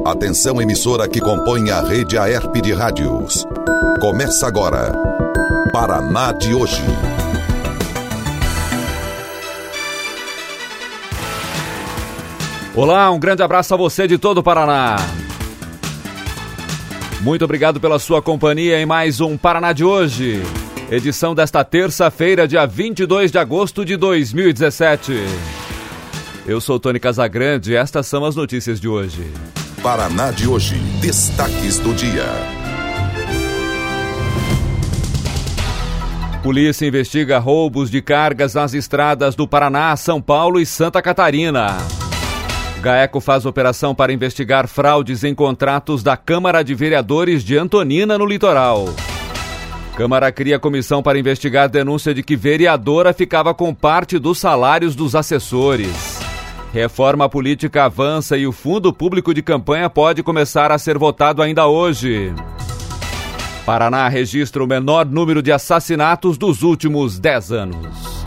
Atenção, emissora que compõe a rede AERP de rádios. Começa agora, Paraná de hoje. Olá, um grande abraço a você de todo o Paraná. Muito obrigado pela sua companhia em mais um Paraná de hoje. Edição desta terça-feira, dia 22 de agosto de 2017. Eu sou Tony Casagrande e estas são as notícias de hoje. Paraná de hoje, destaques do dia. Polícia investiga roubos de cargas nas estradas do Paraná, São Paulo e Santa Catarina. GAECO faz operação para investigar fraudes em contratos da Câmara de Vereadores de Antonina, no litoral. Câmara cria comissão para investigar denúncia de que vereadora ficava com parte dos salários dos assessores. Reforma política avança e o Fundo Público de Campanha pode começar a ser votado ainda hoje. Paraná registra o menor número de assassinatos dos últimos 10 anos.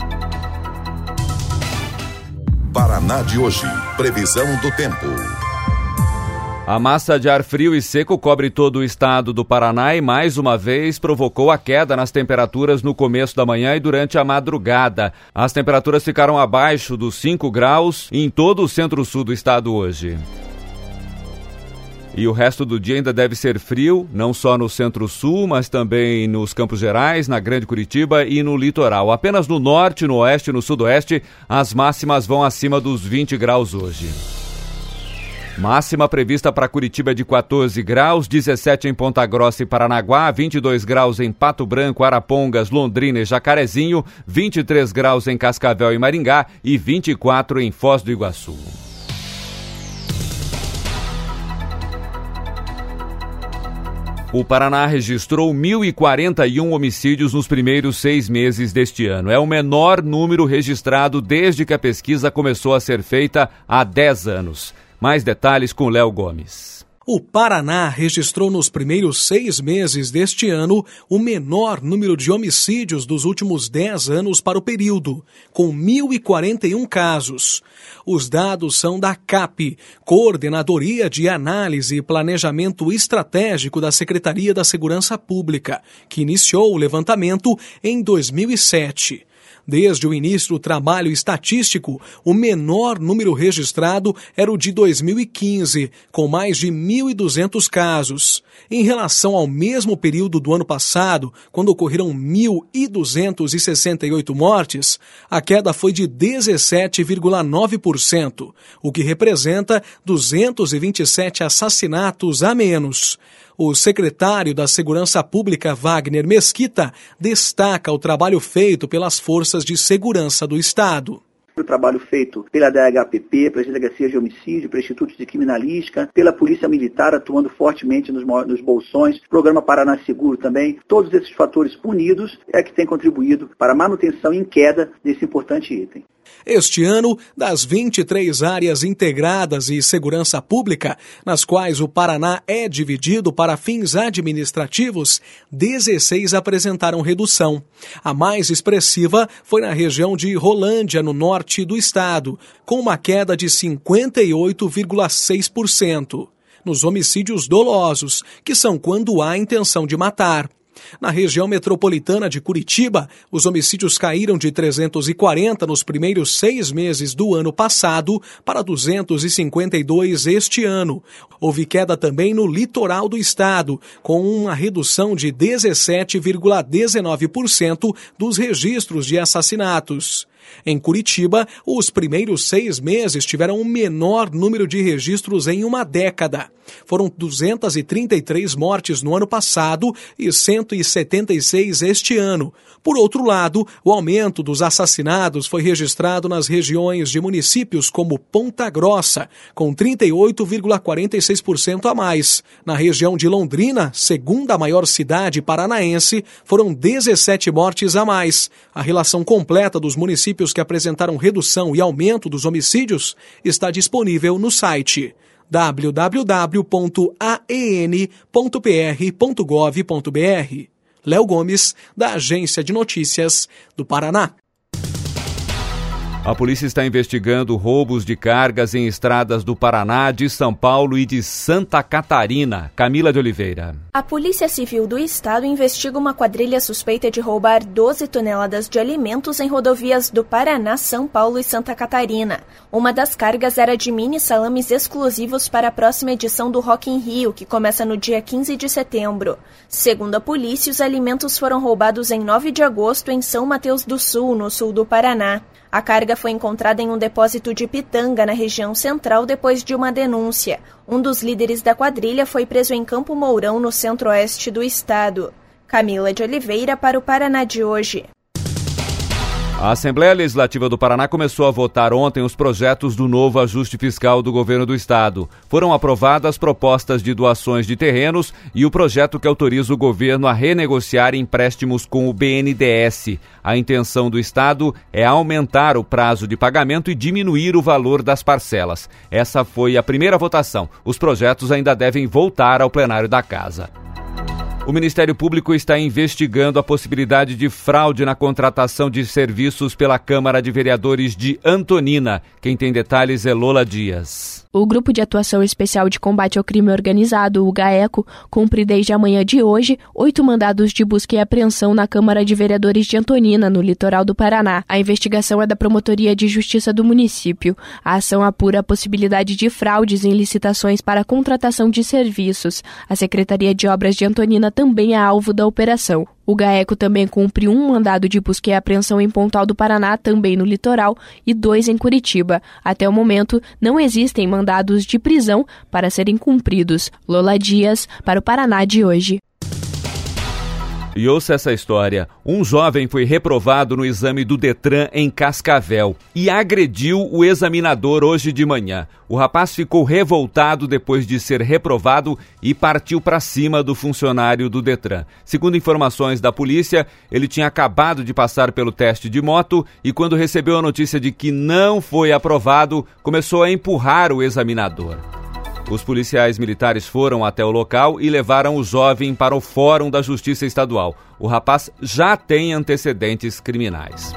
Paraná de hoje, previsão do tempo. A massa de ar frio e seco cobre todo o estado do Paraná e mais uma vez provocou a queda nas temperaturas no começo da manhã e durante a madrugada. As temperaturas ficaram abaixo dos 5 graus em todo o centro-sul do estado hoje. E o resto do dia ainda deve ser frio, não só no centro-sul, mas também nos Campos Gerais, na Grande Curitiba e no litoral. Apenas no norte, no oeste e no sudoeste, as máximas vão acima dos 20 graus hoje. Máxima prevista para Curitiba de 14 graus, 17 em Ponta Grossa e Paranaguá, 22 graus em Pato Branco, Arapongas, Londrina e Jacarezinho, 23 graus em Cascavel e Maringá e 24 em Foz do Iguaçu. O Paraná registrou 1.041 homicídios nos primeiros 6 meses deste ano. É o menor número registrado desde que a pesquisa começou a ser feita há 10 anos. Mais detalhes com Léo Gomes. O Paraná registrou nos primeiros 6 meses deste ano o menor número de homicídios dos últimos 10 anos para o período, com 1.041 casos. Os dados são da CAP, Coordenadoria de Análise e Planejamento Estratégico da Secretaria da Segurança Pública, que iniciou o levantamento em 2007. Desde o início do trabalho estatístico, o menor número registrado era o de 2015, com mais de 1.200 casos. Em relação ao mesmo período do ano passado, quando ocorreram 1.268 mortes, a queda foi de 17,9%, o que representa 227 assassinatos a menos. O secretário da Segurança Pública, Wagner Mesquita, destaca o trabalho feito pelas forças de segurança do Estado. O trabalho feito pela DHPP, pelas delegacias de homicídio, pelo Instituto de Criminalística, pela Polícia Militar atuando fortemente nos bolsões, Programa Paraná Seguro também, todos esses fatores unidos é que têm contribuído para a manutenção em queda desse importante item. Este ano, das 23 áreas integradas e segurança pública, nas quais o Paraná é dividido para fins administrativos, 16 apresentaram redução. A mais expressiva foi na região de Rolândia, no norte do estado, com uma queda de 58,6%. Nos homicídios dolosos, que são quando há intenção de matar. Na região metropolitana de Curitiba, os homicídios caíram de 340 nos primeiros 6 meses do ano passado para 252 este ano. Houve queda também no litoral do estado, com uma redução de 17,19% dos registros de assassinatos. Em Curitiba, os primeiros 6 meses tiveram o menor número de registros em uma década. Foram 233 mortes no ano passado e 176 este ano. Por outro lado, o aumento dos assassinados foi registrado nas regiões de municípios como Ponta Grossa, com 38,46% a mais. Na região de Londrina, segunda maior cidade paranaense, foram 17 mortes a mais. A relação completa dos municípios que apresentaram redução e aumento dos homicídios está disponível no site www.aen.pr.gov.br. Léo Gomes, da Agência de Notícias do Paraná. A polícia está investigando roubos de cargas em estradas do Paraná, de São Paulo e de Santa Catarina. Camila de Oliveira. A Polícia Civil do Estado investiga uma quadrilha suspeita de roubar 12 toneladas de alimentos em rodovias do Paraná, São Paulo e Santa Catarina. Uma das cargas era de mini salames exclusivos para a próxima edição do Rock in Rio, que começa no dia 15 de setembro. Segundo a polícia, os alimentos foram roubados em 9 de agosto em São Mateus do Sul, no sul do Paraná. A carga foi encontrada em um depósito de Pitanga, na região central, depois de uma denúncia. Um dos líderes da quadrilha foi preso em Campo Mourão, no centro-oeste do estado. Camila de Oliveira para o Paraná de hoje. A Assembleia Legislativa do Paraná começou a votar ontem os projetos do novo ajuste fiscal do governo do estado. Foram aprovadas propostas de doações de terrenos e o projeto que autoriza o governo a renegociar empréstimos com o BNDES. A intenção do estado é aumentar o prazo de pagamento e diminuir o valor das parcelas. Essa foi a primeira votação. Os projetos ainda devem voltar ao plenário da Casa. O Ministério Público está investigando a possibilidade de fraude na contratação de serviços pela Câmara de Vereadores de Antonina. Quem tem detalhes é Lola Dias. O Grupo de Atuação Especial de Combate ao Crime Organizado, o GAECO, cumpre desde a manhã de hoje 8 mandados de busca e apreensão na Câmara de Vereadores de Antonina, no litoral do Paraná. A investigação é da Promotoria de Justiça do município. A ação apura a possibilidade de fraudes em licitações para a contratação de serviços. A Secretaria de Obras de Antonina também é alvo da operação. O GAECO também cumpre um mandado de busca e apreensão em Pontal do Paraná, também no litoral, e 2 em Curitiba. Até o momento, não existem mandados de prisão para serem cumpridos. Lola Dias, para o Paraná de hoje. E ouça essa história. Um jovem foi reprovado no exame do Detran em Cascavel e agrediu o examinador hoje de manhã. O rapaz ficou revoltado depois de ser reprovado e partiu para cima do funcionário do Detran. Segundo informações da polícia, ele tinha acabado de passar pelo teste de moto e quando recebeu a notícia de que não foi aprovado, começou a empurrar o examinador. Os policiais militares foram até o local e levaram o jovem para o Fórum da Justiça Estadual. O rapaz já tem antecedentes criminais.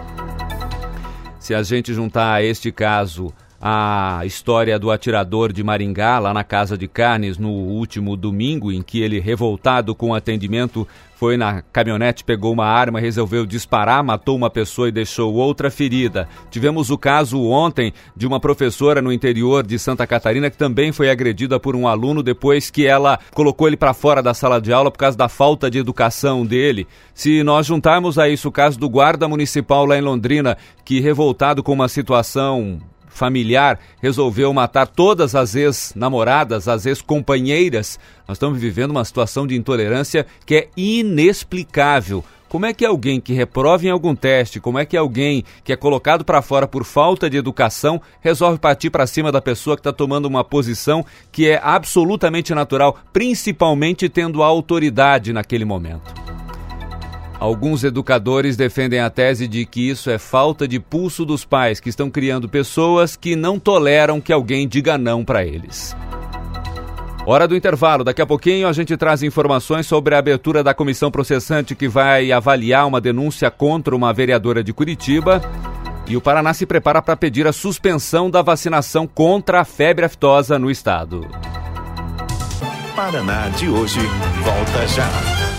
Se a gente juntar a este caso a história do atirador de Maringá, lá na Casa de Carnes, no último domingo, em que ele, revoltado com o atendimento, foi na caminhonete, pegou uma arma, resolveu disparar, matou uma pessoa e deixou outra ferida. Tivemos o caso ontem de uma professora no interior de Santa Catarina que também foi agredida por um aluno depois que ela colocou ele para fora da sala de aula por causa da falta de educação dele. Se nós juntarmos a isso o caso do guarda municipal lá em Londrina, que, revoltado com uma situação familiar, resolveu matar todas as ex-namoradas, as ex-companheiras. Nós estamos vivendo uma situação de intolerância que é inexplicável. Como é que alguém que reprova em algum teste, como é que alguém que é colocado para fora por falta de educação resolve partir para cima da pessoa que está tomando uma posição que é absolutamente natural, principalmente tendo a autoridade naquele momento? Alguns educadores defendem a tese de que isso é falta de pulso dos pais, que estão criando pessoas que não toleram que alguém diga não para eles. Hora do intervalo. Daqui a pouquinho a gente traz informações sobre a abertura da comissão processante que vai avaliar uma denúncia contra uma vereadora de Curitiba. E o Paraná se prepara para pedir a suspensão da vacinação contra a febre aftosa no estado. Paraná de hoje volta já.